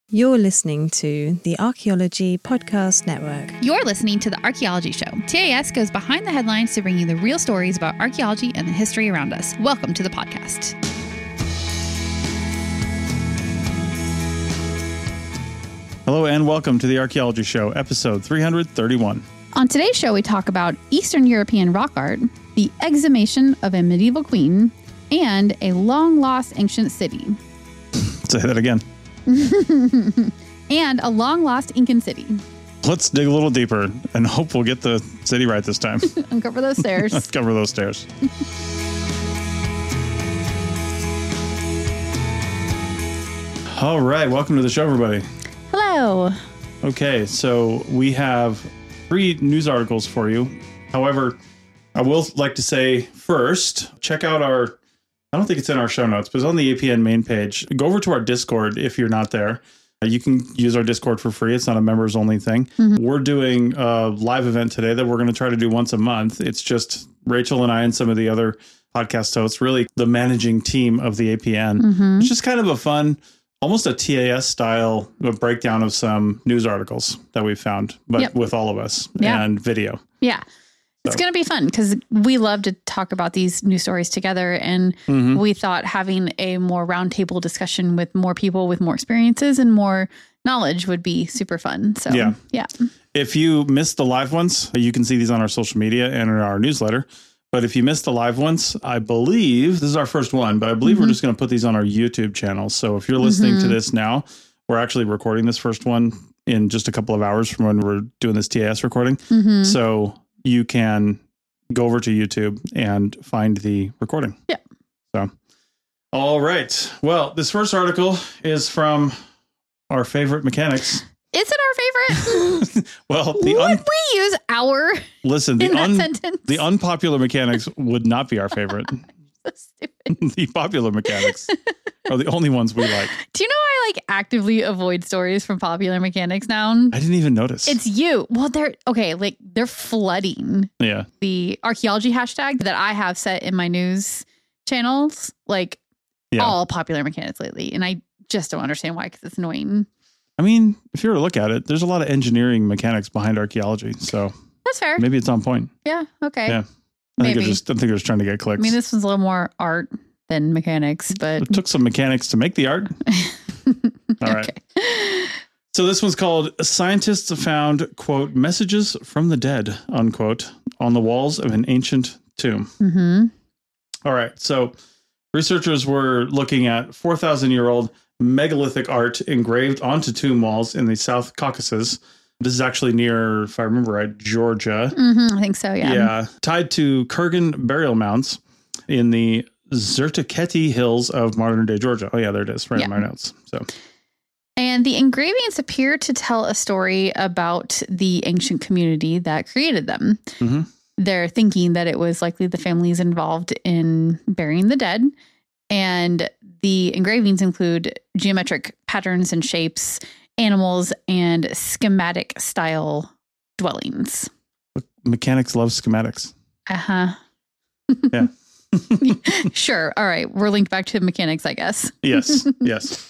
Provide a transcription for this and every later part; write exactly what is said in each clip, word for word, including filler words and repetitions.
You're listening to the Archaeology Podcast Network. You're listening to The Archaeology Show. T A S goes behind the headlines to bring you the real stories about archaeology and the history around us. Welcome to the podcast. Hello and welcome to The Archaeology Show, episode three hundred thirty-one. On today's show, we talk about Eastern European rock art, the exhumation of a medieval queen, and a long-lost ancient city. Say that again. And a long-lost Incan city. Let's dig a little deeper and hope we'll get the city right this time. Uncover those stairs. Let's cover those stairs. All right. Welcome to the show, everybody. Hello. Okay. So we have three news articles for you. However, I will like to say first, check out our, I don't think it's in our show notes, but it's on the A P N main page. Go over to our Discord if you're not there. You can use our Discord for free. It's not a members only thing. Mm-hmm. We're doing a live event today that we're going to try to do once a month. It's just Rachel and I and some of the other podcast hosts, really the managing team of the A P N. Mm-hmm. It's just kind of a fun, almost a T A S style breakdown of some news articles that we found, but yep. with all of us yeah. and video. Yeah. It's going to be fun because we love to talk about these news stories together. And mm-hmm. we thought having a more roundtable discussion with more people with more experiences and more knowledge would be super fun. So, yeah. yeah. If you missed the live ones, you can see these on our social media and in our newsletter. But if you missed the live ones, I believe this is our first one, but I believe mm-hmm. we're just going to put these on our YouTube channel. So if you're listening mm-hmm. to this now, we're actually recording this first one in just a couple of hours from when we're doing this T A S recording. Mm-hmm. So you can go over to YouTube and find the recording. Yeah. So, all right. Well, this first article is from our favorite mechanics. Is it our favorite? Well, the would un- we use our listen, the, in that un- sentence? the unpopular mechanics would not be our favorite. So stupid. The popular mechanics are the only ones we like. Do you know I like actively avoid stories from popular mechanics now? I didn't even notice. It's you. Well, they're okay. Like they're flooding. Yeah. The archaeology hashtag that I have set in my news channels, like yeah. all popular mechanics lately, and I just don't understand why because it's annoying. I mean, if you were to look at it, there's a lot of engineering mechanics behind archaeology, so that's fair. Maybe it's on point. Yeah. Okay. Yeah. I Maybe. think they're just, I think they're just trying to get clicks. I mean, this one's a little more art than mechanics, but it took some mechanics to make the art. All right. Okay. So this one's called "Scientists Found, quote, messages from the dead," unquote, on the walls of an ancient tomb. Mm-hmm. All right. So researchers were looking at four thousand year old megalithic art engraved onto tomb walls in the South Caucasus. This is actually near, if I remember right, Georgia. Mm-hmm, I think so, yeah. Yeah. Tied to Kurgan burial mounds in the Zertiketi Hills of modern-day Georgia. Oh, yeah, there it is, right yeah. in my notes. So, and the engravings appear to tell a story about the ancient community that created them. Mm-hmm. They're thinking that it was likely the families involved in burying the dead. And the engravings include geometric patterns and shapes, animals, and schematic style dwellings. Mechanics love schematics. Uh-huh. Yeah. Sure. All right. We're linked back to mechanics, I guess. Yes. Yes.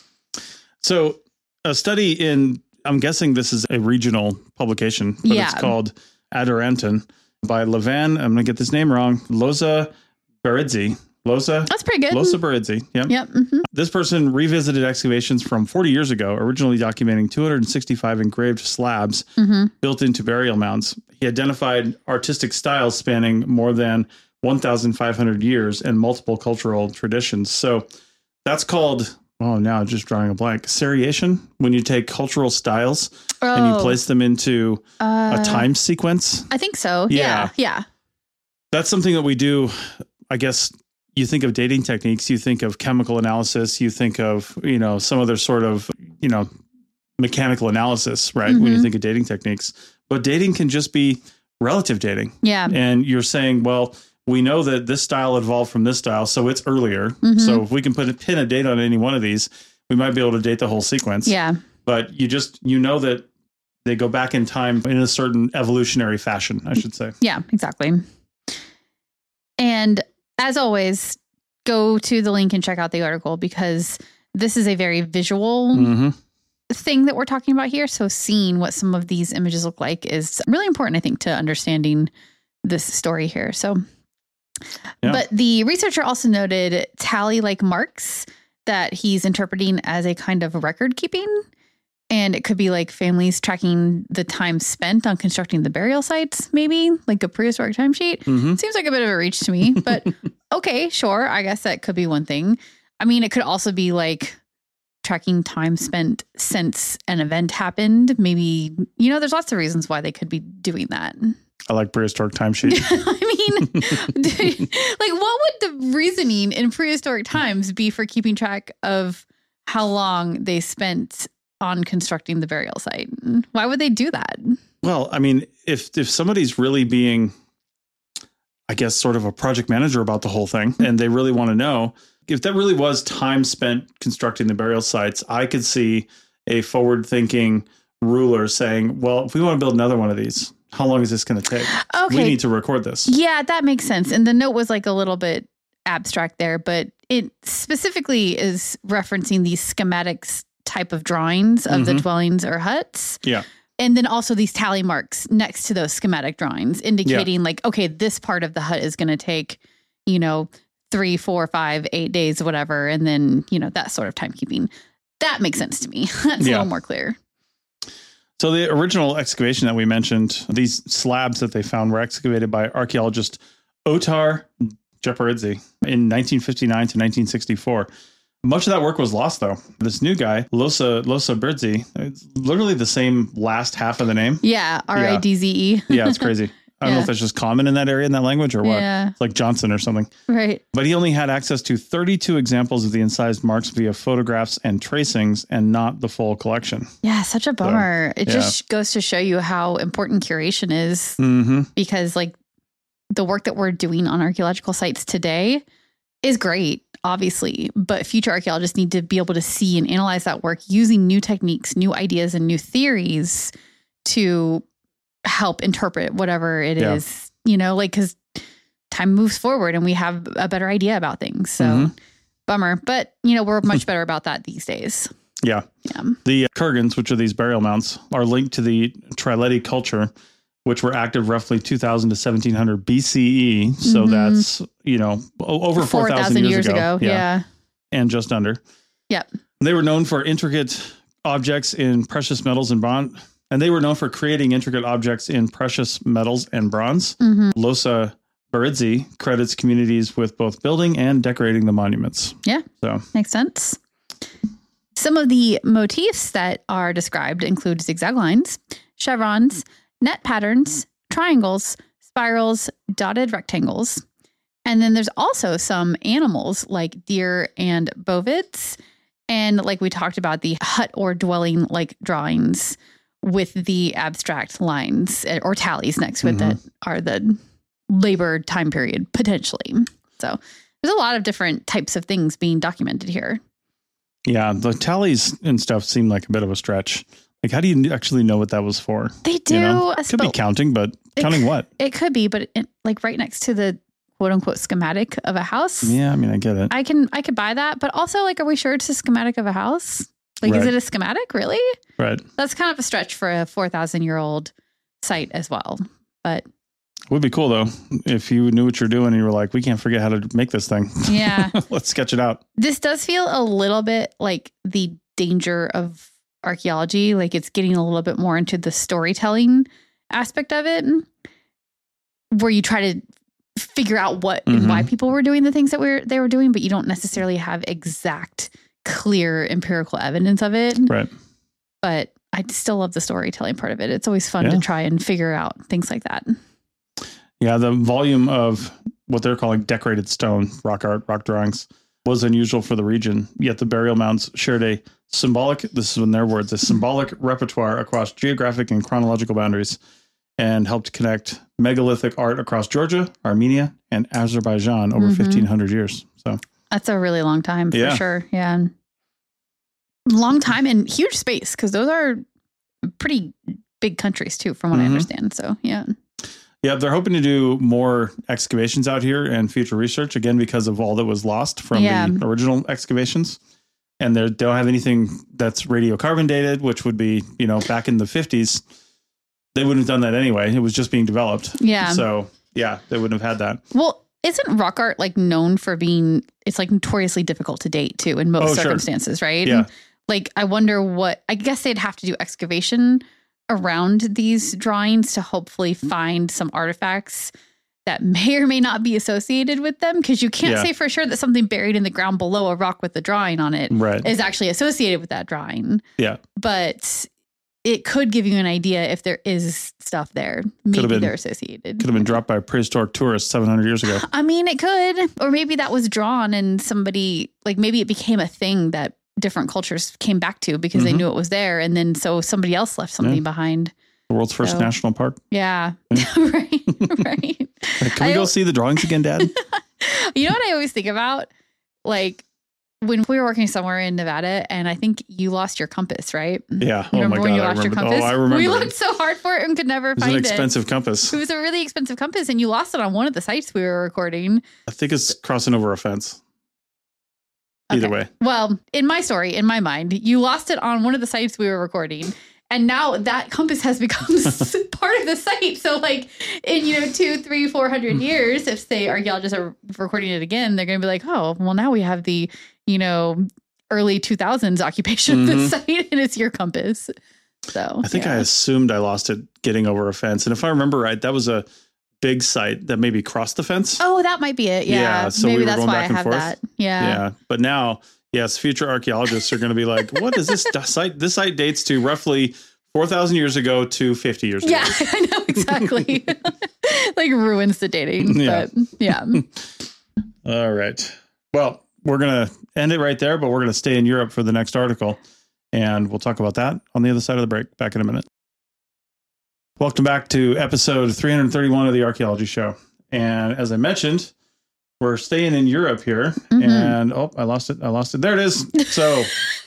So a study in, I'm guessing this is a regional publication, but yeah. it's called Adoranton by Levan. I'm going to get this name wrong. Loza Beridzi. Loza. That's pretty good. Loza Beridzi. Yep. Yep. Mm-hmm. This person revisited excavations from forty years ago, originally documenting two hundred sixty-five engraved slabs mm-hmm. built into burial mounds. He identified artistic styles spanning more than one thousand five hundred years and multiple cultural traditions. So that's called, oh, now just drawing a blank, seriation, when you take cultural styles oh. and you place them into uh, a time sequence. I think so. Yeah. yeah. Yeah. That's something that we do, I guess. You think of dating techniques, you think of chemical analysis, you think of, you know, some other sort of, you know, mechanical analysis, right? Mm-hmm. When you think of dating techniques, but dating can just be relative dating. Yeah. And you're saying, well, we know that this style evolved from this style, so it's earlier. Mm-hmm. So if we can put a pin a date on any one of these, we might be able to date the whole sequence. Yeah. But you just, you know that they go back in time in a certain evolutionary fashion, I should say. Yeah, exactly. And as always, go to the link and check out the article because this is a very visual mm-hmm. thing that we're talking about here. So seeing what some of these images look like is really important, I think, to understanding this story here. So, yeah. But the researcher also noted tally-like marks that he's interpreting as a kind of record keeping. And it could be like families tracking the time spent on constructing the burial sites, maybe like a prehistoric timesheet. Mm-hmm. Seems like a bit of a reach to me, but okay, sure. I guess that could be one thing. I mean, it could also be like tracking time spent since an event happened. Maybe, you know, there's lots of reasons why they could be doing that. I like prehistoric timesheet. I mean, like what would the reasoning in prehistoric times be for keeping track of how long they spent on constructing the burial site? Why would they do that? Well, I mean, if if somebody's really being, I guess, sort of a project manager about the whole thing, and they really want to know, if that really was time spent constructing the burial sites, I could see a forward-thinking ruler saying, well, if we want to build another one of these, how long is this going to take? Okay. We need to record this. Yeah, that makes sense. And the note was like a little bit abstract there, but it specifically is referencing these schematics type of drawings of mm-hmm. the dwellings or huts. Yeah. And then also these tally marks next to those schematic drawings indicating yeah. like, okay, this part of the hut is going to take, you know, three, four, five, eight days, whatever. And then, you know, that sort of timekeeping. That makes sense to me. That's yeah. a little more clear. So the original excavation that we mentioned, these slabs that they found were excavated by archaeologist Otar Jeparidze in nineteen fifty-nine to nineteen sixty-four. Much of that work was lost, though. This new guy, Losa Losa Birdzi, it's literally the same last half of the name. Yeah, R I D Z E. Yeah, yeah, it's crazy. I don't yeah. know if that's just common in that area, in that language, or what. Yeah. It's like Johnson or something. Right. But he only had access to thirty-two examples of the incised marks via photographs and tracings, and not the full collection. Yeah, such a bummer. So, it yeah. just goes to show you how important curation is. Mm-hmm. Because, like, the work that we're doing on archaeological sites today is great, obviously. But future archaeologists need to be able to see and analyze that work using new techniques, new ideas, and new theories to help interpret whatever it yeah. is, you know, like, because time moves forward and we have a better idea about things. So mm-hmm. bummer, but you know, we're much better about that these days. Yeah. Yeah. The kurgans, which are these burial mounds, are linked to the Trileti culture, which were active roughly two thousand to seventeen hundred B C E. So mm-hmm. that's, you know, over four thousand years, years ago. ago. Yeah. yeah. And just under. Yep. They were known for intricate objects in precious metals and bronze. And they were known for creating intricate objects in precious metals and bronze. Mm-hmm. Losa Birdzi credits communities with both building and decorating the monuments. Yeah, so makes sense. Some of the motifs that are described include zigzag lines, chevrons, net patterns, triangles, spirals, dotted rectangles. And then there's also some animals like deer and bovids. And like we talked about, the hut or dwelling like drawings with the abstract lines or tallies next to it mm-hmm. that are the labor time period, potentially. So there's a lot of different types of things being documented here. Yeah, the tallies and stuff seem like a bit of a stretch. Like, how do you actually know what that was for? They do. You know? Could be counting, but counting it, what? It could be, but it, like right next to the quote unquote schematic of a house. Yeah, I mean, I get it. I can I could buy that, but also, like, are we sure it's a schematic of a house? Like, right. Is it a schematic, really? Right. That's kind of a stretch for a four thousand year old site as well. But it would be cool, though, if you knew what you're doing and you were like, we can't forget how to make this thing. Yeah. Let's sketch it out. This does feel a little bit like the danger of archaeology. Like, it's getting a little bit more into the storytelling aspect of it, where you try to figure out what mm-hmm. and why people were doing the things that we're, they were doing, but you don't necessarily have exact clear empirical evidence of it. Right. But I still love the storytelling part of it. It's always fun yeah. to try and figure out things like that. Yeah. The volume of what they're calling decorated stone, rock art, rock drawings was unusual for the region. Yet the burial mounds shared a symbolic, this is in their words, a symbolic repertoire across geographic and chronological boundaries, and helped connect megalithic art across Georgia, Armenia, and Azerbaijan over mm-hmm. fifteen hundred years. So that's a really long time for yeah. sure. Yeah. Long time and huge space, because those are pretty big countries too, from what mm-hmm. I understand. So, yeah. Yeah, they're hoping to do more excavations out here and future research, again, because of all that was lost from yeah. the original excavations. and they don't have anything that's radiocarbon dated, which would be, you know, back in the fifties, they wouldn't have done that anyway. It was just being developed. Yeah. So yeah, they wouldn't have had that. Well, isn't rock art like known for being, it's like notoriously difficult to date too in most Oh, sure. circumstances, right? Yeah. Like, I wonder what, I guess they'd have to do excavation around these drawings to hopefully find some artifacts that may or may not be associated with them. Because you can't Yeah. say for sure that something buried in the ground below a rock with the drawing on it Right. is actually associated with that drawing. Yeah. But it could give you an idea if there is stuff there. Maybe been- they're associated. Could have been dropped by prehistoric tourists seven hundred years ago. I mean, it could. Or maybe that was drawn and somebody, like maybe it became a thing that different cultures came back to because they Mhm. knew it was there. And then so somebody else left something Yeah. behind. The world's first So- national park. Yeah. right. Right. Like, can we I go al- see the drawings again, Dad? You know what I always think about? Like when we were working somewhere in Nevada and I think you lost your compass, right? Yeah. You Oh remember my when God. you I lost your remember. compass? Oh, I remember. We it. looked so hard for it and could never It was find an it. expensive compass. It was a really expensive compass and you lost it on one of the sites we were recording. I think it's crossing over a fence. Either Okay. way. Well, in my story, in my mind, you lost it on one of the sites we were recording. And now that compass has become s- part of the site. So like in, you know, two, three, four hundred years, if say archaeologists are recording it again, they're going to be like, oh, well, now we have the, you know, early two thousands occupation of the site and it's your compass. So I think yeah. I assumed I lost it getting over a fence. And if I remember right, that was a big site that maybe crossed the fence. Oh, that might be it. Yeah. Yeah, so we Maybe were that's going why back I and have forth. that. Yeah. Yeah. But now, yes, future archaeologists are going to be like, what is this site? This site dates to roughly four thousand years ago to fifty years ago. Yeah, I know exactly. Like ruins the dating. Yeah. But yeah. All right. Well, we're going to end it right there, but we're going to stay in Europe for the next article. And we'll talk about that on the other side of the break. Back in a minute. Welcome back to episode three hundred thirty-one of the Archaeology Show. And as I mentioned, we're staying in Europe here. Mhm. And oh, I lost it. I lost it. There it is. So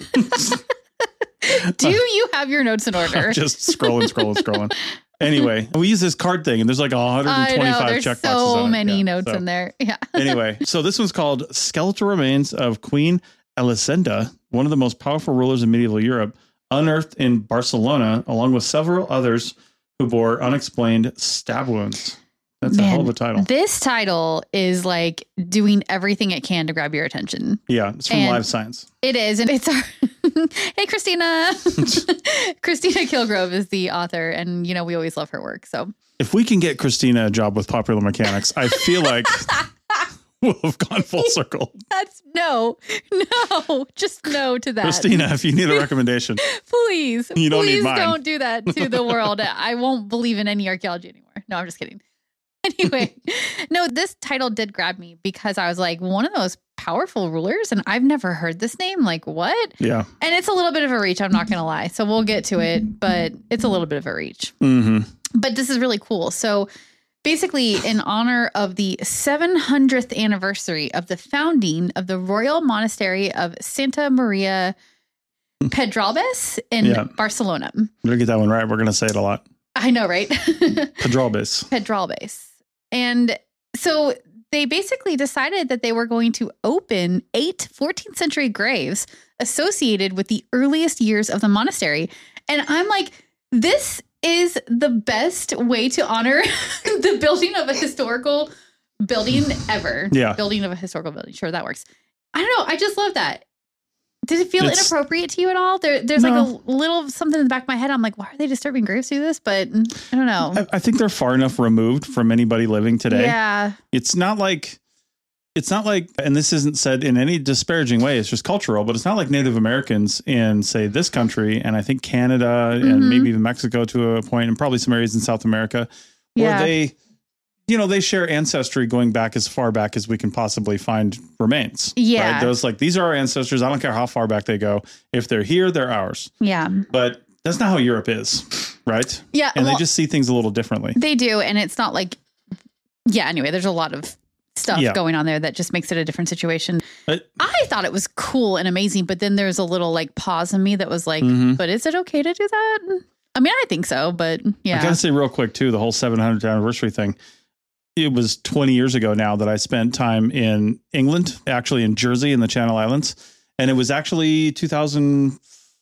Do you have your notes in order? just scrolling, scrolling, scrolling. Anyway, we use this card thing and there's like one hundred I twenty-five know, there's checkboxes. so on it. many Yeah, notes so- in there. Yeah. Anyway, so this one's called Skeletal Remains of Queen Elisenda, one of the most powerful rulers of medieval Europe, unearthed in Barcelona, along with several others who bore unexplained stab wounds. That's a Man, hell of a title. This title is like doing everything it can to grab your attention. Yeah, it's from and- Live Science. It is. And it's our, hey, Christina. Christina Kilgrove is the author. And, you know, we always love her work. So If we can get Christina a job with Popular Mechanics, I feel like we'll have gone full circle. that's no, no, just no to that. Christina, if you need a recommendation, Please, You don't need please mine. don't do that to the world. I won't believe in any archaeology anymore. No, I'm just kidding. Anyway, no, this title did grab me because I was like, one of those powerful rulers, and I've never heard this name. Like, what? yeah. And it's a little bit of a reach. I'm not going to lie. So we'll get to it, but it's a little bit of a reach. Mm-hmm. But this is really cool. So basically, in honor of the seven hundredth anniversary of the founding of the Royal Monastery of Santa Maria Pedralbes in Yeah. Barcelona. We're going to get that one right. We're going to say it a lot. I know, right? Pedralbes. Pedralbes. And so they basically decided that they were going to open eight fourteenth century graves associated with the earliest years of the monastery. And I'm like, this is the best way to honor the building of a historical building ever. Yeah. Building of a historical building. Sure, that works. I don't know. I just love that. Did it feel It's- inappropriate to you at all? There, there's No. like a little something in the back of my head. I'm like, why are they disturbing graves to do this? But mm, I don't know. I, I think they're far enough removed from anybody living today. Yeah. It's not like, it's not like, and this isn't said in any disparaging way, it's just cultural, but it's not like Native Americans in, say, this country, and I think Canada Mhm. and maybe even Mexico to a point, and probably some areas in South America, where Yeah. they, you know, they share ancestry going back as far back as we can possibly find remains. Yeah. Right? Those like, these are our ancestors. I don't care how far back they go. If they're here, they're ours. Yeah. But that's not how Europe is, right? Yeah. And well, they just see things a little differently. they do. And it's not like, yeah, anyway, there's a lot of stuff Yeah. going on there that just makes it a different situation. But- I thought it was cool and amazing, but then there's a little like pause in me that was like, Mhm. but is it okay to do that? I mean, I think so, but I yeah. gotta say real quick too, the whole seven hundredth anniversary thing. It was twenty years ago now that I spent time in England, actually in Jersey in the Channel Islands. And it was actually two thousand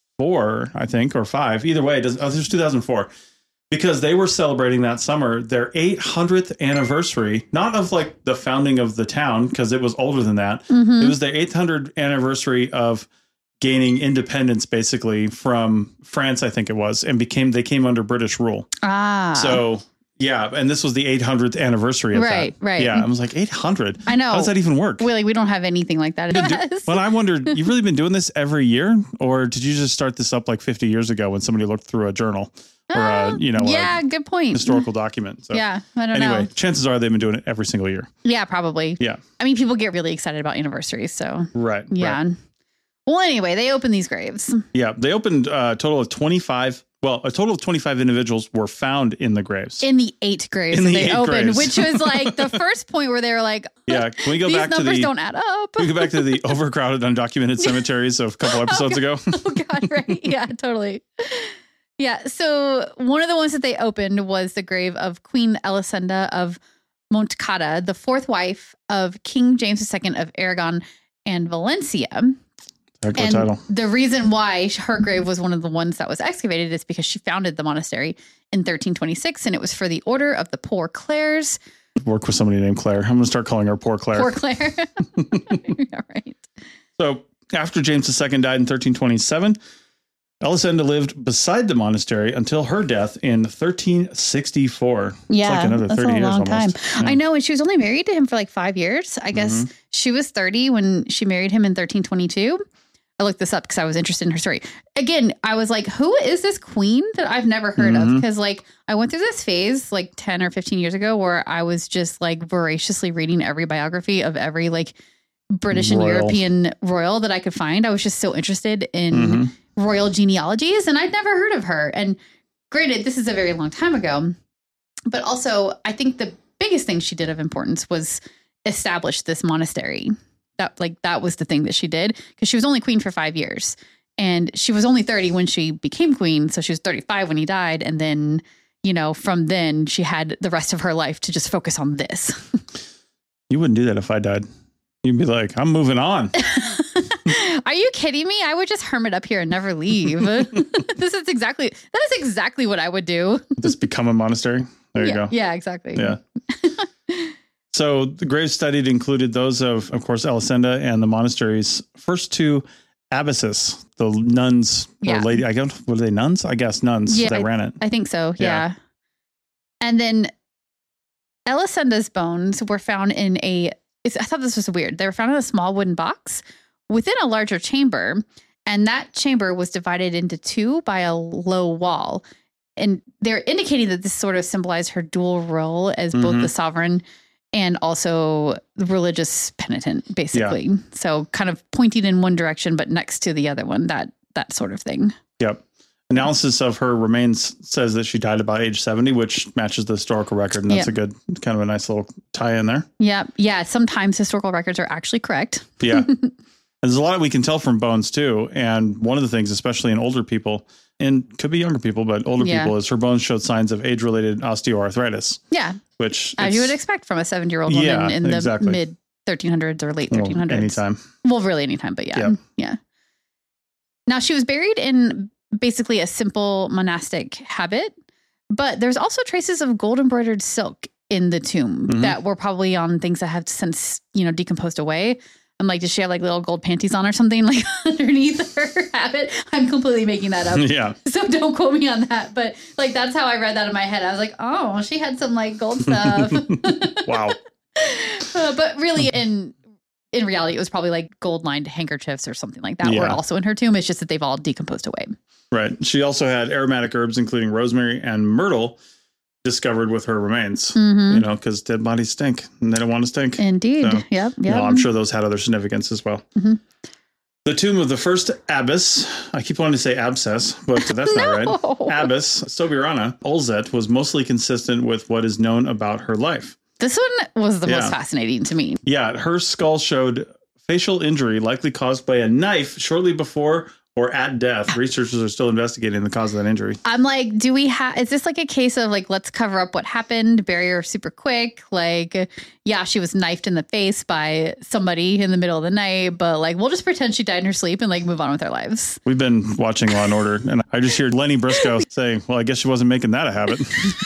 four, I think, or five. Either way, it does, oh, it was two thousand four. Because they were celebrating that summer their eight hundredth anniversary, not of like the founding of the town, because it was older than that. Mm-hmm. It was their eight hundredth anniversary of gaining independence, basically, from France, I think it was, and became they came under British rule. Ah. So, yeah, and this was the eight hundredth anniversary of right, that. Right, right. Yeah, I was like, eight hundred? I know. How does that even work? Really, we don't have anything like that. Do, well, I wondered, you've really been doing this every year? Or did you just start this up like fifty years ago when somebody looked through a journal? Or a, you know, yeah, a good point. Historical document. So. Yeah, I don't anyway, know. Anyway, chances are they've been doing it every single year. Yeah, probably. Yeah. I mean, people get really excited about anniversaries, so. Right. Yeah. Right. Well, anyway, they opened these graves. Yeah, they opened a total of twenty-five. Well, a total of twenty-five individuals were found in the graves. In the eight graves in the they eight opened, graves. which was like the first point where they were like, yeah, can we go these back to the numbers don't add up. Can we go back to the overcrowded, undocumented cemeteries of a couple episodes oh, ago? Oh, God, right. Yeah, totally. Yeah, so one of the ones that they opened was the grave of Queen Elisenda of Montcada, the fourth wife of King James the Second of Aragon and Valencia. Heck, and title. The reason why her grave was one of the ones that was excavated is because she founded the monastery in thirteen twenty-six, and it was for the Order of the Poor Clares. Work with somebody named Claire. I'm going to start calling her Poor Claire. Poor Claire. Yeah, right. So after James the Second died in thirteen twenty-seven, Elisenda lived beside the monastery until her death in thirteen sixty-four. Yeah, it's like another that's thirty a years long almost. time. Yeah. I know, and she was only married to him for like five years. I guess mm-hmm. she was thirty when she married him in thirteen twenty-two. I looked this up because I was interested in her story. Again, I was like, who is this queen that I've never heard mm-hmm. of? Because like I went through this phase like ten or fifteen years ago where I was just like voraciously reading every biography of every like British royal. and European royal that I could find. I was just so interested in mm-hmm. royal genealogies, and I'd never heard of her. And granted, this is a very long time ago, but also I think the biggest thing she did of importance was establish this monastery. That like that was the thing that she did, because she was only queen for five years, and she was only thirty when she became queen. So she was thirty-five when he died. And then, you know, from then she had the rest of her life to just focus on this. You wouldn't do that if I died. You'd be like, I'm moving on. Are you kidding me? I would just hermit up here and never leave. This is exactly, that is exactly what I would do. Just become a monastery. There yeah, you go. Yeah, exactly. Yeah. So the graves studied included those of, of course, Elisenda and the monastery's first two abbesses, the nuns yeah. or lady, I guess, were they nuns? I guess nuns yeah, that I, ran it. I think so. Yeah. yeah. And then Elisenda's bones were found in a, it's, I thought this was weird. They were found in a small wooden box within a larger chamber. And that chamber was divided into two by a low wall. And they're indicating that this sort of symbolized her dual role as mm-hmm. both the sovereign and also the religious penitent, basically. Yeah. So kind of pointing in one direction, but next to the other one, that that sort of thing. Yep. Analysis of her remains says that she died about age seventy, which matches the historical record. And that's yep. a good, kind of a nice little tie in there. Yeah. Yeah. Sometimes historical records are actually correct. Yeah. And there's a lot we can tell from bones too. And one of the things, especially in older people, and could be younger people, but older yeah. people, is her bones showed signs of age-related osteoarthritis. Yeah. Which as you would expect from a seventy-year-old woman yeah, in the exactly. mid thirteen hundreds or late thirteen hundreds. Well, anytime. Well, really anytime, but yeah. Yep. Yeah. Now, she was buried in basically a simple monastic habit, but there's also traces of gold embroidered silk in the tomb mm-hmm. that were probably on things that have since, you know, decomposed away. I'm like, does she have like little gold panties on or something like underneath her habit? I'm completely making that up. Yeah. So don't quote me on that. But like, that's how I read that in my head. I was like, oh, she had some like gold stuff. Wow. Uh, but really in, in reality, it was probably like gold lined handkerchiefs or something like that yeah. were also in her tomb. It's just that they've all decomposed away. Right. She also had aromatic herbs, including rosemary and myrtle, discovered with her remains, mm-hmm. you know, because dead bodies stink and they don't want to stink. Indeed. So, yep. Yep. You know, I'm sure those had other significance as well. Mm-hmm. The tomb of the first abbess, I keep wanting to say abscess, but that's no. not right. Abbess Sobirana Olzet was mostly consistent with what is known about her life. This one was the yeah. most fascinating to me. Yeah. Her skull showed facial injury likely caused by a knife shortly before or at death. Researchers are still investigating the cause of that injury. I'm like, do we have, is this like a case of like, let's cover up what happened, bury her super quick? Like, yeah, she was knifed in the face by somebody in the middle of the night, but like, we'll just pretend she died in her sleep and like move on with our lives. We've been watching Law and Order, and I just hear Lenny Briscoe saying, well, I guess she wasn't making that a habit.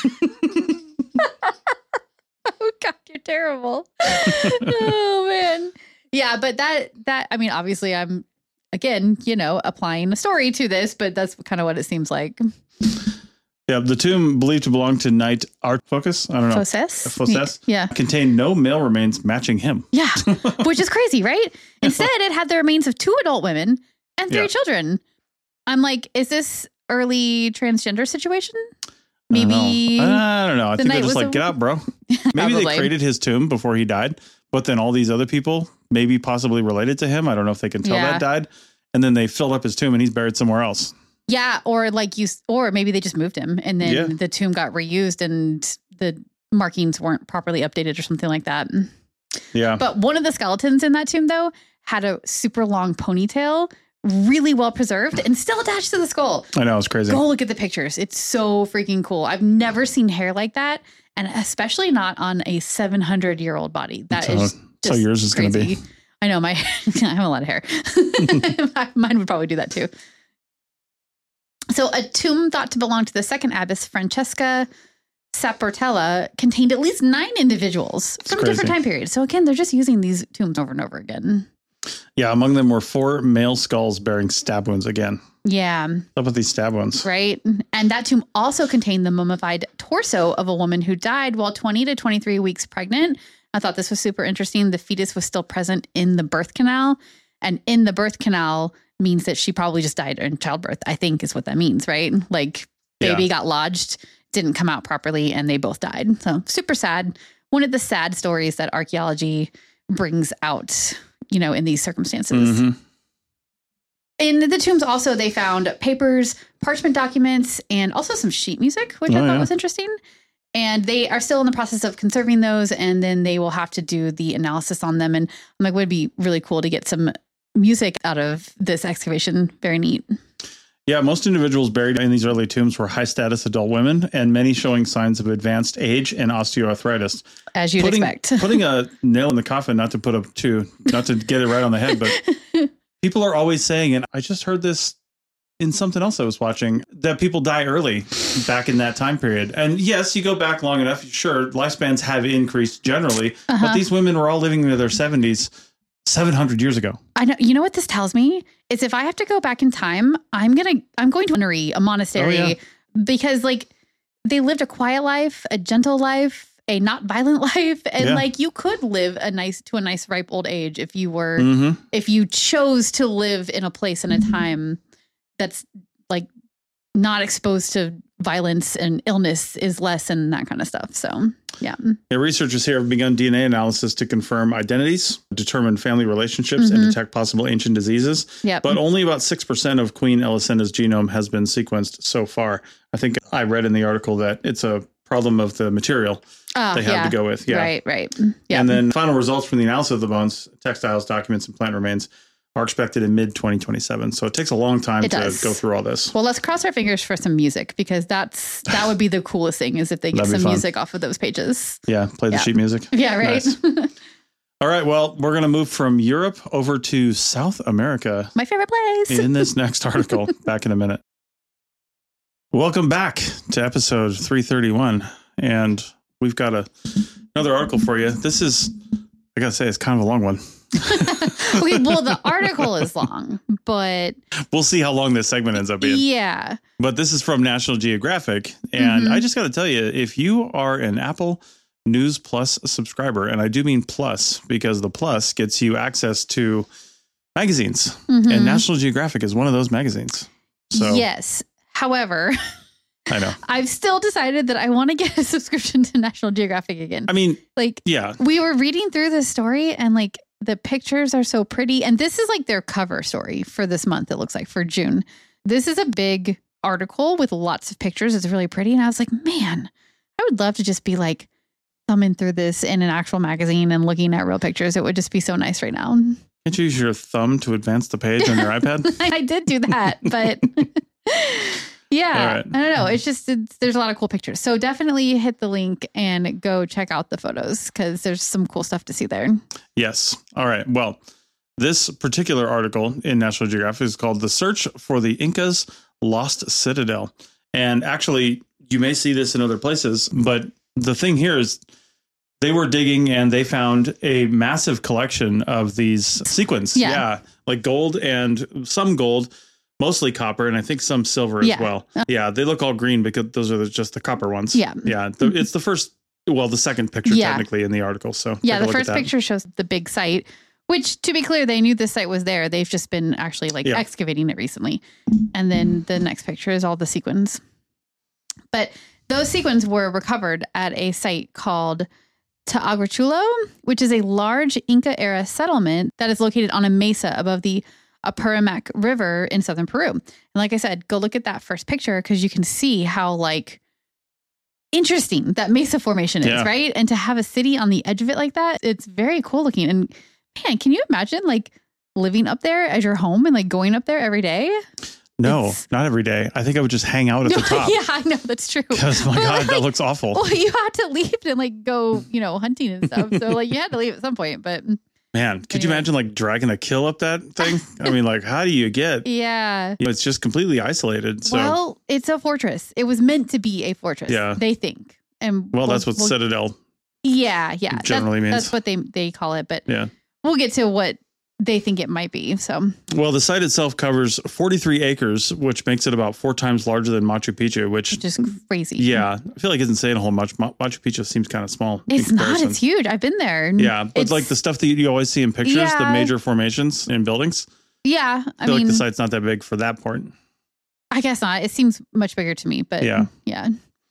Oh, God, you're terrible. Oh, man. Yeah, but that, that, I mean, obviously I'm, again, you know, applying a story to this, but that's kind of what it seems like. Yeah, the tomb believed to belong to Knight Artfocus. I don't know. Fosses? Fosses? Yeah. Contained no male remains matching him. Yeah, which is crazy, right? Instead, it had the remains of two adult women and three Yeah. children. I'm like, is this early transgender situation? I don't Maybe. know. I don't know. I the think they're night just was like, a- get out, bro. Maybe they Probably. created his tomb before he died, but then all these other people, maybe possibly related to him, I don't know if they can tell Yeah. that died. And then they filled up his tomb and he's buried somewhere else. Yeah, or like you, or maybe they just moved him and then Yeah. the tomb got reused and the markings weren't properly updated or something like that. Yeah. But one of the skeletons in that tomb, though, had a super long ponytail, really well preserved and still attached to the skull. I know, it's crazy. Go look at the pictures. It's so freaking cool. I've never seen hair like that, and especially not on a seven hundred year old body. That So- is so just yours is gonna be. crazy. I know my I have a lot of hair. Mine would probably do that too. So a tomb thought to belong to the second abbess, Francesca Saportella, contained at least nine individuals from crazy. different time periods. So again, they're just using these tombs over and over again. Yeah, among them were four male skulls bearing stab wounds again. Yeah. What's up with these stab wounds? Right. And that tomb also contained the mummified torso of a woman who died while twenty to twenty-three weeks pregnant. I thought this was super interesting. The fetus was still present in the birth canal, and in the birth canal means that she probably just died in childbirth, I think is what that means, right? Like baby Yeah. got lodged, didn't come out properly, and they both died. So super sad. One of the sad stories that archaeology brings out, you know, in these circumstances. Mhm. In the tombs also, they found papers, parchment documents, and also some sheet music, which I Oh, thought yeah. was interesting. And they are still in the process of conserving those, and then they will have to do the analysis on them. And I'm like, would be really cool to get some music out of this excavation. Very neat. Yeah, most individuals buried in these early tombs were high status adult women, and many showing signs of advanced age and osteoarthritis. As you'd putting, expect. putting a nail in the coffin, not to put a two, not to get it right on the head, but people are always saying, and I just heard this in something else I was watching, that people die early back in that time period. And yes, you go back long enough, sure, lifespans have increased generally, Uh-huh. but these women were all living into their seventies seven hundred years ago. I know. You know what this tells me is if I have to go back in time, I'm gonna I'm going to a nunnery, a monastery, Oh, yeah. because like they lived a quiet life, a gentle life, a not violent life, and Yeah. like you could live a nice to a nice ripe old age if you were Mm-hmm. if you chose to live in a place and a time that's like not exposed to violence and illness is less and that kind of stuff. So yeah. Yeah, researchers here have begun D N A analysis to confirm identities, determine family relationships, Mhm. and detect possible ancient diseases. Yeah. But only about six percent of Queen Elisina's genome has been sequenced so far. I think I read in the article that it's a problem of the material Oh, they have yeah. to go with. Yeah. Right, right. Yeah. And then final results from the analysis of the bones, textiles, documents, and plant remains are expected in mid twenty twenty-seven. So it takes a long time It to does. go through all this. Well, let's cross our fingers for some music because that's that would be the coolest thing is if they get That'd be some fun. music off of those pages. Yeah, play the Yeah. sheet music. Yeah, right. Nice. All right, well, we're going to move from Europe over to South America My favorite place. in this next article. Back in a minute. Welcome back to episode three thirty-one. And we've got a, another article for you. This is, I got to say, it's kind of a long one. Okay, well, the article is long, but We'll see how long this segment ends up being. yeah. But this is from National Geographic. And Mhm. I just got to tell you, if you are an Apple News Plus subscriber, and I do mean plus because the plus gets you access to magazines. Mhm. And National Geographic is one of those magazines. So Yes. However, I know. I've still decided that I want to get a subscription to National Geographic again. I mean, Like, yeah. we were reading through this story and like the pictures are so pretty. And this is like their cover story for this month, it looks like for June. This is a big article with lots of pictures. It's really pretty. And I was like, man, I would love to just be like thumbing through this in an actual magazine and looking at real pictures. It would just be so nice right now. Can't you use your thumb to advance the page on your iPad? I did do that, but yeah, right. I don't know. It's just, it's, there's a lot of cool pictures. So definitely hit the link and go check out the photos because there's some cool stuff to see there. Yes. All right. Well, this particular article in National Geographic is called The Search for the Inca's Lost Citadel. And actually, you may see this in other places, but the thing here is they were digging and they found a massive collection of these sequins. Yeah. yeah like gold and some gold, mostly copper, and I think some silver yeah. as well. Yeah, they look all green because those are the, just the copper ones. Yeah. Yeah. The, it's the first, well, the second picture yeah. technically in the article. So yeah, the first picture shows the big site, which to be clear, they knew this site was there. They've just been actually like yeah. excavating it recently. And then the next picture is all the sequins. But those sequins were recovered at a site called Taagachulo, which is a large Inca era settlement that is located on a mesa above the Apurimac River in southern Peru. And like I said, go look at that first picture because you can see how like interesting that mesa formation is, yeah. right? And to have a city on the edge of it like that, it's very cool looking. And man, can you imagine like living up there as your home and like going up there every day? No, It's, not every day. I think I would just hang out at the top. Yeah, I know. That's true. Because, my But, God, like, that looks awful. Well, you had to leave and like go, you know, hunting and stuff. So like you had to leave at some point. But Man, could you anyway. imagine like dragging a kill up that thing? I mean, like, how do you get? yeah. You know, it's just completely isolated. So, Well, it's a fortress. It was meant to be a fortress. Yeah. They think. And well, we'll- that's what we'll- Citadel Yeah, yeah. generally that, means. That's what they they call it. But Yeah. we'll get to what they think it might be. So Well, the site itself covers forty-three acres, which makes it about four times larger than Machu Picchu, which, which is crazy. yeah, I feel like isn't saying a whole much. Ma- Machu Picchu seems kind of small. in It's not. comparison. It's huge. I've been there. Yeah, but It's- like the stuff that you always see in pictures, the Yeah. major formations in buildings, Yeah. I I feel mean, like the site's not that big for that part. I guess not. It seems much bigger to me, but Yeah. yeah.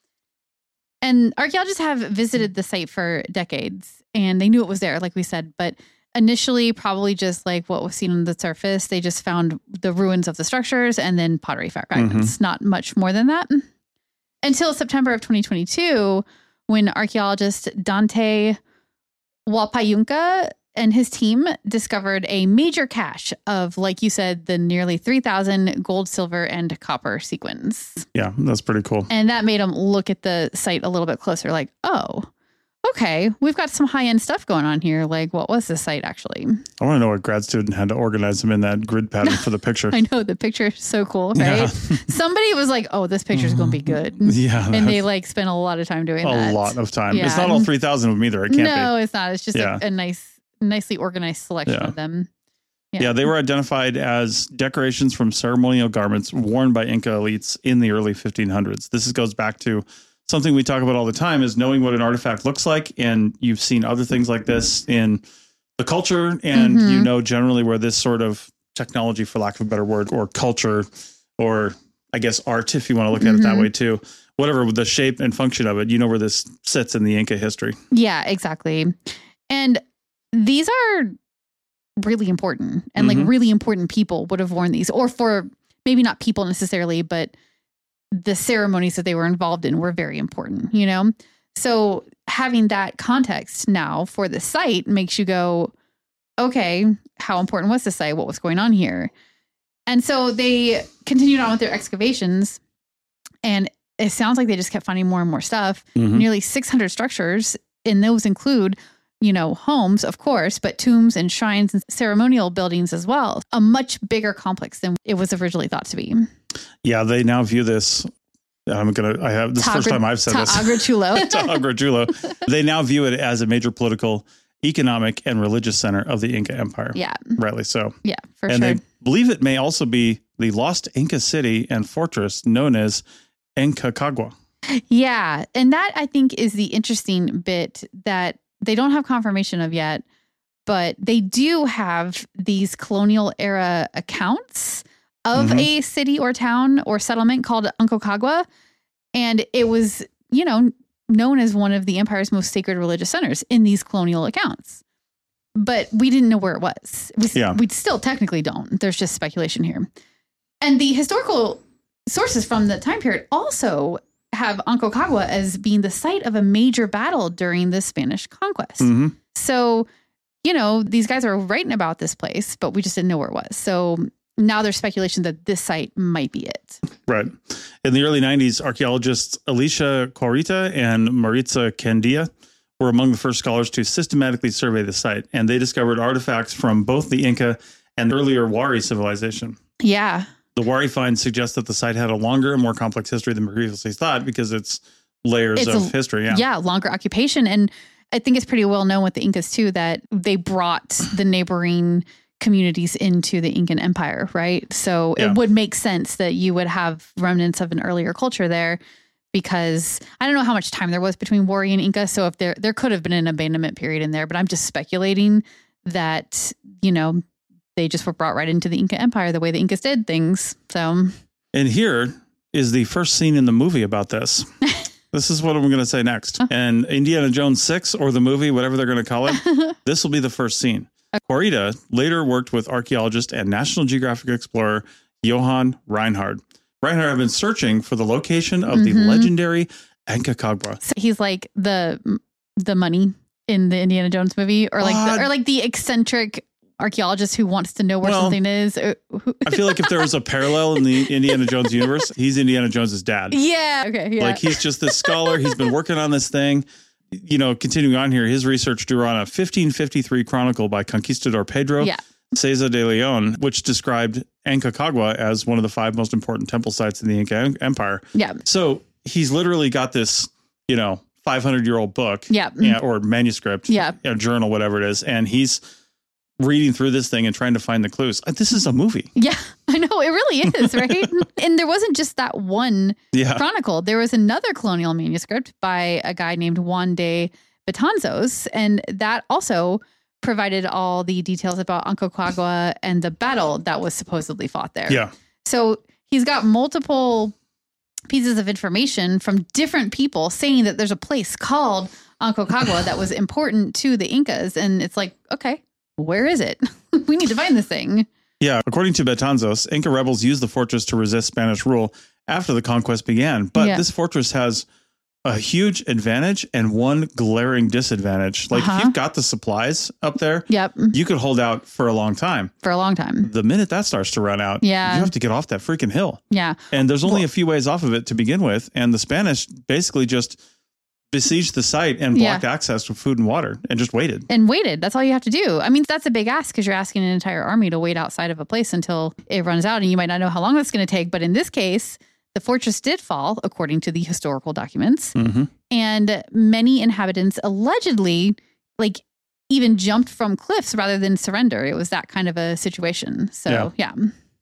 And archaeologists have visited the site for decades and they knew it was there, like we said, but initially probably just like what was seen on the surface. They just found the ruins of the structures and then pottery fragments, Mm-hmm. not much more than that. Until September of twenty twenty-two, when archaeologist Dante Walpayunca and his team discovered a major cache of, like you said, the nearly three thousand gold, silver, and copper sequins. Yeah, that's pretty cool. And that made them look at the site a little bit closer, like, oh, okay, we've got some high-end stuff going on here. Like, what was this site actually? I want to know what grad student had to organize them in that grid pattern for the picture. I know, the picture is so cool, right? Yeah. Somebody was like, oh, this picture's going to be good. Yeah, And they that's like spent a lot of time doing a that. lot of time. Yeah. It's not all three thousand of them either. It can't no, it's not. It's just Yeah. a, a nice, nicely organized selection Yeah. of them. be. Yeah, they were identified as decorations from ceremonial garments worn by Inca elites in the early fifteen hundreds. This is, goes back to something we talk about all the time, is knowing what an artifact looks like. And you've seen other things like this in the culture, and Mhm. you know generally where this sort of technology, for lack of a better word, or culture, or I guess art, if you want to look at it that Mhm. way too, whatever the shape and function of it, you know where this sits in the Inca history. Yeah, exactly. And these are really important, and Mhm. like really important people would have worn these, or for maybe not people necessarily, but the ceremonies that they were involved in were very important, you know? So having that context now for the site makes you go, okay, how important was the site? What was going on here? And so they continued on with their excavations, and it sounds like they just kept finding more and more stuff. Mhm. Nearly six hundred structures, and those include, you know, homes, of course, but tombs and shrines and ceremonial buildings as well. A much bigger complex than it was originally thought to be. Yeah, they now view this. I'm gonna. I have this is the first time I've said this. Taagachulo. Taagachulo. They now view it as a major political, economic, and religious center of the Inca Empire. Yeah, Rightly so. yeah, for and sure. they believe it may also be the lost Inca city and fortress known as Incaquagua. Yeah. And that, I think, is the interesting bit that they don't have confirmation of yet, but they do have these colonial era accounts of Mhm. a city or town or settlement called Incaquagua. And it was, you know, known as one of the empire's most sacred religious centers in these colonial accounts. But we didn't know where it was. We, Yeah. we still technically don't. There's just speculation here. And the historical sources from the time period also have Incaquagua as being the site of a major battle during the Spanish conquest. hmm So you know, these guys are writing about this place, but we just didn't know where it was. So now there's speculation that this site might be it. Right. In the early nineties, archaeologists Alicia Corita and Maritza Candia were among the first scholars to systematically survey the site, and they discovered artifacts from both the Inca and earlier Wari civilization. Yeah. The Wari finds suggest that the site had a longer and more complex history than previously thought because it's layers It's of a- history. Yeah. Yeah, longer occupation. And I think it's pretty well known with the Incas too, that they brought the neighboring communities into the Incan Empire, right? So Yeah. it would make sense that you would have remnants of an earlier culture there, because I don't know how much time there was between Wari and Inca. So if there, there could have been an abandonment period in there, but I'm just speculating that, you know, they just were brought right into the Inca Empire the way the Incas did things. So, And here is the first scene in the movie about this. This is what I'm going to say next. And Indiana Jones six, or the movie, whatever they're going to call it, this will be the first scene. Corita later worked with archaeologist and National Geographic explorer Johann Reinhard. Reinhard had been searching for the location of the Mhm. legendary Aconcagua. so he's like the, the money in the Indiana Jones movie, or like, Uh, the, or like the eccentric archaeologist who wants to know where Well, something is. Or who, I feel like if there was a parallel in the Indiana Jones universe, he's Indiana Jones's dad. yeah. Okay. Yeah. Like he's just this scholar. He's been working on this thing. You know, continuing on here, his research drew on a fifteen fifty-three chronicle by Conquistador Pedro Yeah. Ceza de Leon, which described Aconcagua as one of the five most important temple sites in the Inca Empire. yeah. So he's literally got this, you know, five hundred year old book Yeah. yeah, or manuscript, Yeah. a journal, whatever it is. And he's reading through this thing and trying to find the clues. Uh, This is a movie. Yeah, I know. It really is, right? And there wasn't just that one Yeah. chronicle. There was another colonial manuscript by a guy named Juan de Betanzos, and that also provided all the details about Aconcagua and the battle that was supposedly fought there. Yeah. So he's got multiple pieces of information from different people saying that there's a place called Aconcagua that was important to the Incas. And it's like, okay, where is it? We need to find this thing. Yeah. According to Betanzos, Inca rebels used the fortress to resist Spanish rule after the conquest began. But Yeah. this fortress has a huge advantage and one glaring disadvantage. Like Uh-huh. if you've got the supplies up there, Yep. you could hold out for a long time. For a long time. The minute that starts to run out, Yeah. you have to get off that freaking hill. Yeah. And there's only Well- a few ways off of it to begin with. And the Spanish basically just besieged the site and blocked Yeah. access to food and water and just waited. And waited. That's all you have to do. I mean, that's a big ask because you're asking an entire army to wait outside of a place until it runs out. And you might not know how long that's going to take. But in this case, the fortress did fall, according to the historical documents. Mm-hmm. And many inhabitants allegedly, like, even jumped from cliffs rather than surrender. It was that kind of a situation. So, yeah.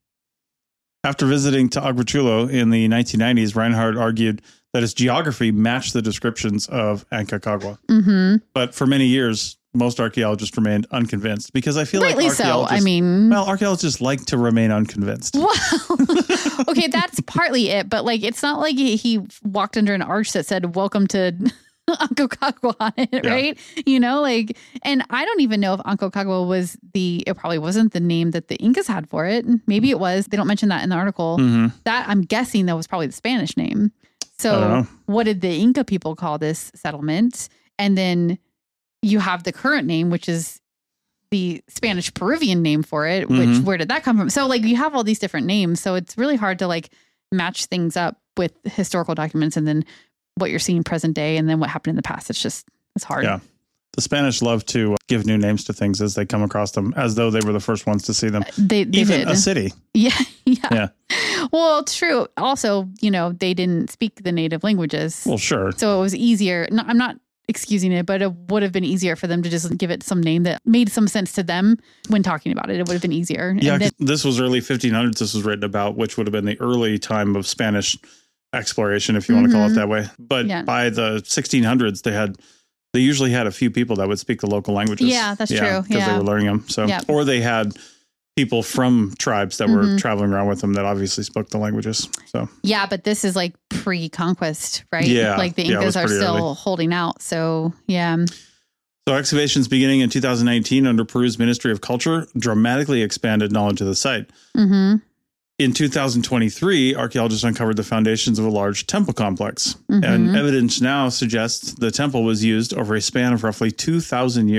After visiting to Aguachulo in the nineteen nineties, Reinhard argued that its geography matched the descriptions of Aconcagua. Mm-hmm. But for many years, most archaeologists remained unconvinced because I feel Rightly like so. archaeologists, I mean, well, archaeologists like to remain unconvinced. well, okay, that's partly it. But like, it's not like he, he walked under an arch that said, "Welcome to Aconcagua" on it, Yeah. right? You know, like, and I don't even know if Aconcagua was the, it probably wasn't the name that the Incas had for it. Maybe it was. They don't mention that in the article. Mm-hmm. That I'm guessing that was probably the Spanish name. I don't So know. what did the Inca people call this settlement? And then you have the current name, which is the Spanish Peruvian name for it, which Mhm. where did that come from? So like you have all these different names. So it's really hard to like match things up with historical documents and then what you're seeing present day and then what happened in the past. It's just, it's hard. Yeah. The Spanish love to give new names to things as they come across them, as though they were the first ones to see them. They, they Even did. a city. Yeah, yeah. Yeah. Well, true. Also, you know, they didn't speak the native languages. Well, sure. So it was easier. No, I'm not excusing it, but it would have been easier for them to just give it some name that made some sense to them when talking about it. It would have been easier. Yeah, And then, 'cause this was early fifteen hundreds. This was written about, which would have been the early time of Spanish exploration, if you want to call it Mhm. that way. But Yeah. by the sixteen hundreds, they had they usually had a few people that would speak the local languages. Yeah, that's true. because Yeah. they were learning them. So, Yeah. or they had people from tribes that were Mhm. traveling around with them that obviously spoke the languages. So, yeah, but this is like pre-conquest, right? Yeah. Like the Yeah, it Incas was are pretty still early. holding out. So yeah. so excavations beginning in two thousand nineteen under Peru's Ministry of Culture dramatically expanded knowledge of the site. Mm-hmm. In two thousand twenty-three, archaeologists uncovered the foundations of a large temple complex. Mhm. And evidence now suggests the temple was used over a span of roughly two thousand years.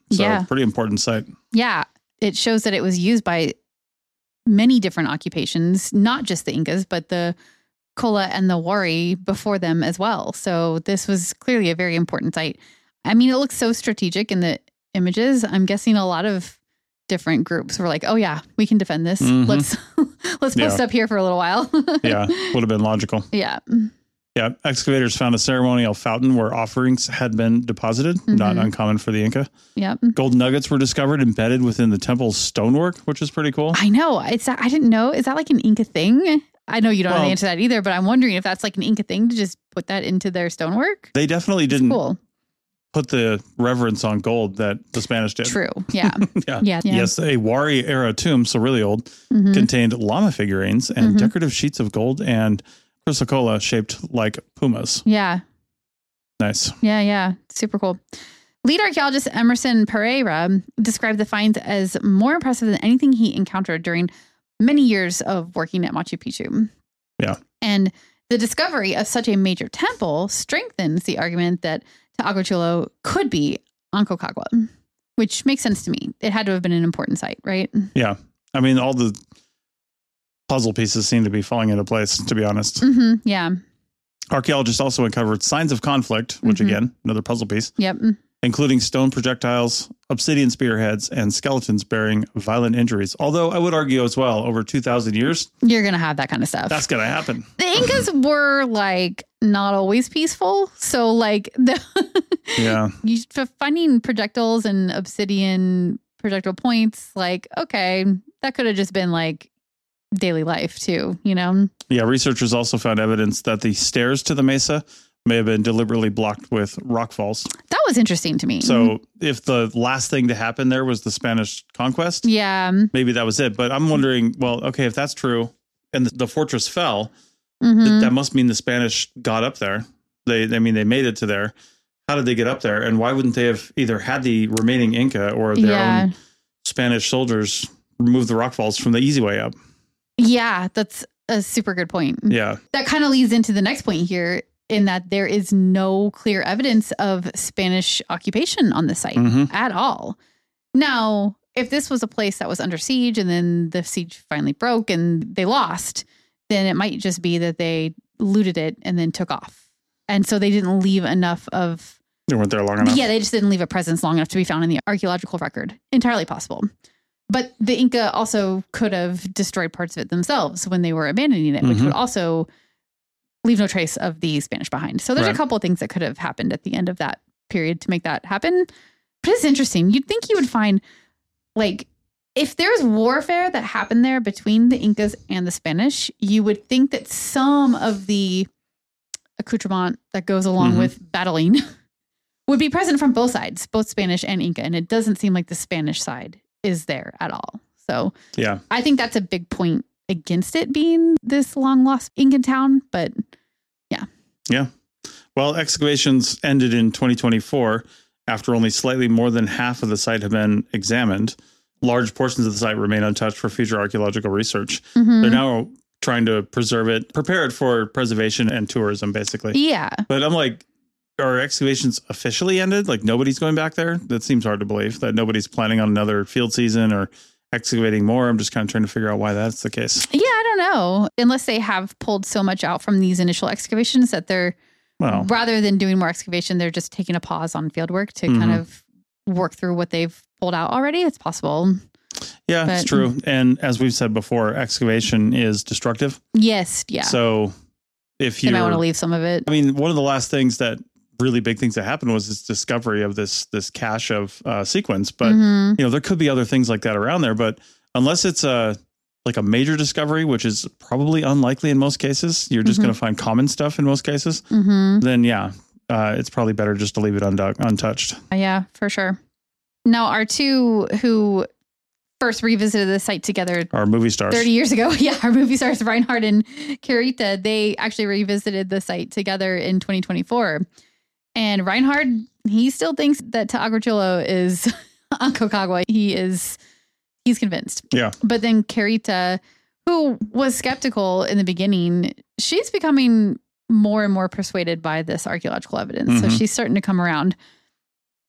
So Yeah. pretty important site. Yeah. It shows that it was used by many different occupations, not just the Incas, but the Kola and the Wari before them as well. So this was clearly a very important site. I mean, it looks so strategic in the images. I'm guessing a lot of different groups were like, oh yeah, we can defend this. Mhm. Let's let's post Yeah. up here for a little while. Yeah, would have been logical. Yeah. Yeah, excavators found a ceremonial fountain where offerings had been deposited, not Mhm. uncommon for the Inca. Yep. Gold nuggets were discovered embedded within the temple's stonework, which is pretty cool. I know. It's I didn't know. Is that like an Inca thing? I know you don't know Well- the answer to that either, but I'm wondering if that's like an Inca thing to just put that into their stonework. They definitely didn't Cool. put the reverence on gold that the Spanish did. True. Yeah. Yeah. Yeah. Yeah. Yes, a Wari era tomb, so really old, Mhm. contained llama figurines and Mhm. decorative sheets of gold and chrysocolla shaped like pumas. Yeah. Nice. Yeah. Yeah. Super cool. Lead archaeologist Emerson Pereira described the finds as more impressive than anything he encountered during many years of working at Machu Picchu. Yeah. And the discovery of such a major temple strengthens the argument that Teocaltihuelo could be Aconcagua, which makes sense to me. It had to have been an important site, right? Yeah. I mean, all the puzzle pieces seem to be falling into place, to be honest. Mm-hmm. Yeah. Archaeologists also uncovered signs of conflict, which Mhm. again, another puzzle piece, Yep. including stone projectiles, obsidian spearheads, and skeletons bearing violent injuries. Although I would argue as well, over two thousand years, You're going to have that kind of stuff. that's going to happen. The Incas were like not always peaceful. So like the Yeah. you for finding projectiles and obsidian projectile points, like, okay, that could have just been like daily life too, you know? Yeah. Researchers also found evidence that the stairs to the mesa may have been deliberately blocked with rock falls. That was interesting to me. So if the last thing to happen there was the Spanish conquest, yeah. maybe that was it. But I'm wondering, well, okay, if that's true and the, the fortress fell, Mhm. th- that must mean the Spanish got up there. They, I mean, they made it to there. How did they get up there? And why wouldn't they have either had the remaining Inca or their Yeah. own Spanish soldiers remove the rock falls from the easy way up? Yeah, that's a super good point. Yeah. That kind of leads into the next point here, in that there is no clear evidence of Spanish occupation on the site Mhm. at all. Now, if this was a place that was under siege and then the siege finally broke and they lost, then it might just be that they looted it and then took off. And so they didn't leave enough of, They weren't there long enough. yeah, they just didn't leave a presence long enough to be found in the archaeological record. Entirely possible. But the Inca also could have destroyed parts of it themselves when they were abandoning it, which Mhm. would also leave no trace of the Spanish behind. So there's Right. a couple of things that could have happened at the end of that period to make that happen. But it's interesting. You'd think you would find, like, if there's warfare that happened there between the Incas and the Spanish, you would think that some of the accoutrement that goes along Mhm. with battling would be present from both sides, both Spanish and Inca. And it doesn't seem like the Spanish side is there at all. So Yeah. I think that's a big point against it being this long lost Incan town. But Yeah. Well, excavations ended in twenty twenty-four after only slightly more than half of the site had been examined. Large portions of the site remain untouched for future archaeological research. mhm. They're now trying to preserve it, prepare it for preservation and tourism, basically. yeah, But I'm like, are excavations officially ended? Like nobody's going back there? That seems hard to believe that nobody's planning on another field season or excavating more. I'm just kind of trying to figure out why that's the case. yeah, I don't know. Unless they have pulled so much out from these initial excavations that they're, Well, rather than doing more excavation, they're just taking a pause on field work to Mhm. kind of work through what they've pulled out already. It's possible. yeah, it's but- true. And as we've said before, excavation is destructive. Yes. Yeah. So if They you might want to leave some of it. I mean, one of the last things that really big things that happened was this discovery of this this cache of uh, sequence. But Mhm. you know, there could be other things like that around there. But unless it's a like a major discovery, which is probably unlikely in most cases, you're just Mhm. going to find common stuff in most cases. Mhm. Then yeah, uh, it's probably better just to leave it undu- untouched. Yeah, for sure. Now, our two who first revisited the site together Our movie stars. thirty years ago. Yeah, our movie stars Reinhard and Carita, they actually revisited the site together in twenty twenty-four. And Reinhard, he still thinks that Teocaltihuelo is Aconcagua. He is, he's convinced. Yeah. But then Carita, who was skeptical in the beginning, she's becoming more and more persuaded by this archaeological evidence. So Mhm. she's starting to come around.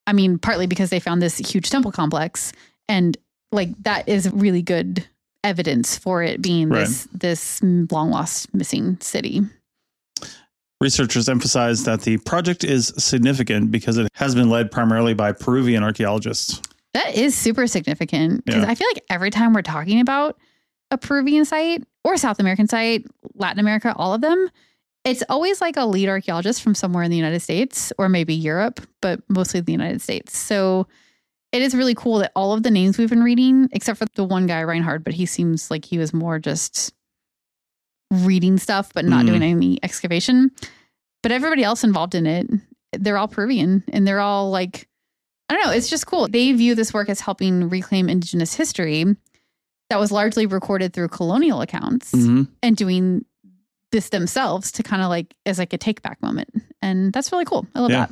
I mean, partly because they found this huge temple complex, and like that is really good evidence for it being Right. this this long lost missing city. Researchers emphasize that the project is significant because it has been led primarily by Peruvian archaeologists. That is super significant because Yeah. I feel like every time we're talking about a Peruvian site or South American site, Latin America, all of them, it's always like a lead archaeologist from somewhere in the United States or maybe Europe, but mostly the United States. So it is really cool that all of the names we've been reading, except for the one guy, Reinhard, but he seems like he was more just reading stuff, but not Mm. doing any excavation. But everybody else involved in it, they're all Peruvian and they're all like, I don't know, it's just cool. They view this work as helping reclaim indigenous history that was largely recorded through colonial accounts Mm-hmm. and doing this themselves to kind of like as like a take back moment. And that's really cool. I love Yeah.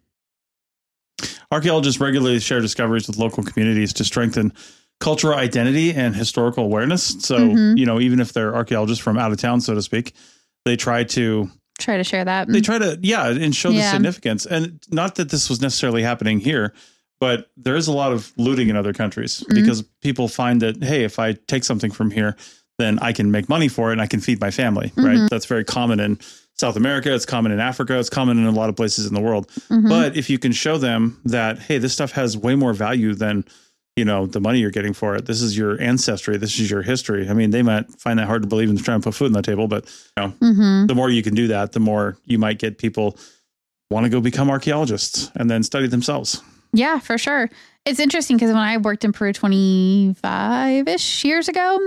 that. Archaeologists regularly share discoveries with local communities to strengthen cultural identity and historical awareness. So, Mhm. you know, even if they're archaeologists from out of town, so to speak, they try to Try to share that. they try to, yeah, and show the Yeah. significance. And not that this was necessarily happening here, but there is a lot of looting in other countries Mhm. because people find that, hey, if I take something from here, then I can make money for it and I can feed my family, right? Mhm. That's very common in South America. It's common in Africa. It's common in a lot of places in the world. Mhm. But if you can show them that, hey, this stuff has way more value than, you know, the money you're getting for it. This is your ancestry. This is your history. I mean, they might find that hard to believe and try and put food on the table, but you know, Mhm. the more you can do that, the more you might get people want to go become archaeologists and then study themselves. Yeah, for sure. It's interesting because when I worked in Peru twenty-five-ish years ago,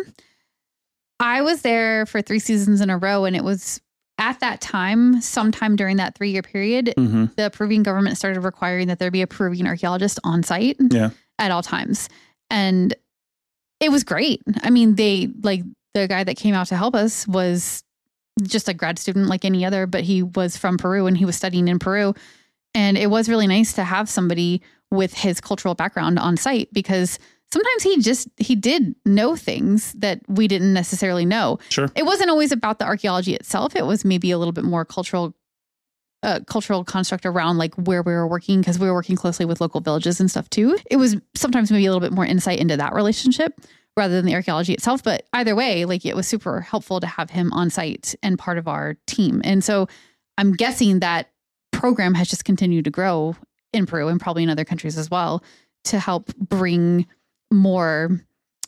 I was there for three seasons in a row. And it was at that time, sometime during that three year period, Mm-hmm. the Peruvian government started requiring that there be a Peruvian archaeologist on site Yeah. at all times. And it was great. I mean, they like the guy that came out to help us was just a grad student like any other, but he was from Peru and he was studying in Peru. And it was really nice to have somebody with his cultural background on site because sometimes he just, he did know things that we didn't necessarily know. Sure. It wasn't always about the archaeology itself. It was maybe a little bit more cultural, uh, cultural construct around like where we were working because we were working closely with local villages and stuff too. It was sometimes maybe a little bit more insight into that relationship rather than the archaeology itself. But either way, like it was super helpful to have him on site and part of our team. And so I'm guessing that program has just continued to grow in Peru and probably in other countries as well to help bring more,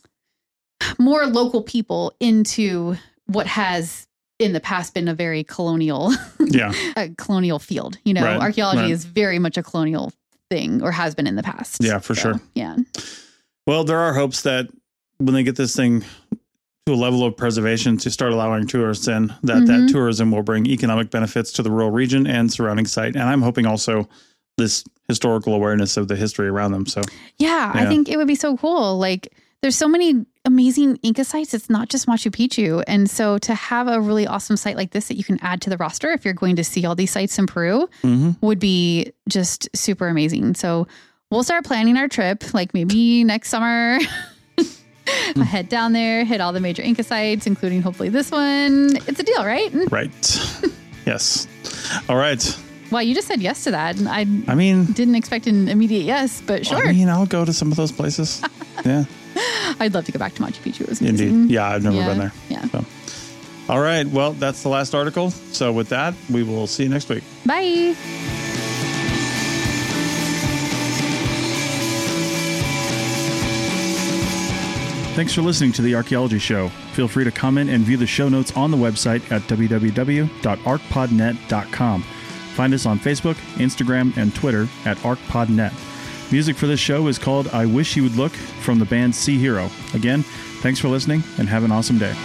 more local people into what has in the past been a very colonial, Yeah. a colonial field. You know, Right, archaeology right. is very much a colonial thing or has been in the past. Yeah, for So, sure. Yeah. Well, there are hopes that when they get this thing to a level of preservation to start allowing tourists in, that Mhm. that tourism will bring economic benefits to the rural region and surrounding site. And I'm hoping also this historical awareness of the history around them. So Yeah, I Yeah. think it would be so cool. Like there's so many amazing Inca sites. It's not just Machu Picchu. And so to have a really awesome site like this that you can add to the roster if you're going to see all these sites in Peru mhm. would be just super amazing. So we'll start planning our trip like maybe next summer. I'll head down there, hit all the major Inca sites, including hopefully this one. It's a deal, right? Right. Yes. All right. Well, you just said yes to that. And I I mean, didn't expect an immediate yes, but sure. I mean, I'll go to some of those places. Yeah, I'd love to go back to Machu Picchu. It was amazing. indeed. Yeah, I've never Yeah, been there. Yeah. So. All right. Well, that's the last article. So with that, we will see you next week. Bye. Thanks for listening to The Archaeology Show. Feel free to comment and view the show notes on the website at w w w dot arc pod net dot com. Find us on Facebook, Instagram, and Twitter at ArcPodNet. Music for this show is called I Wish You Would Look from the band Sea Hero. Again, thanks for listening and have an awesome day.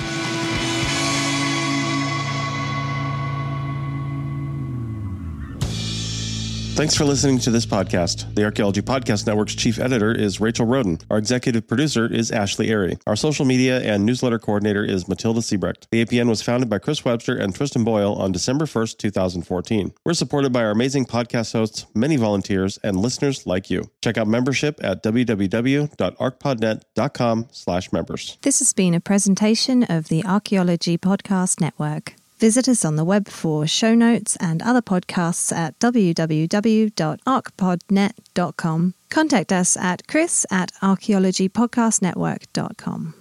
Thanks for listening to this podcast. The Archaeology Podcast Network's chief editor is Rachel Roden. Our executive producer is Ashley Airy. Our social media and newsletter coordinator is Matilda Siebrecht. The A P N was founded by Chris Webster and Tristan Boyle on December first, two thousand fourteen. We're supported by our amazing podcast hosts, many volunteers, and listeners like you. Check out membership at w w w dot arc pod net dot com slash members. This has been a presentation of the Archaeology Podcast Network. Visit us on the web for show notes and other podcasts at w w w dot arc pod net dot com. Contact us at chris at archaeology podcast network dot com.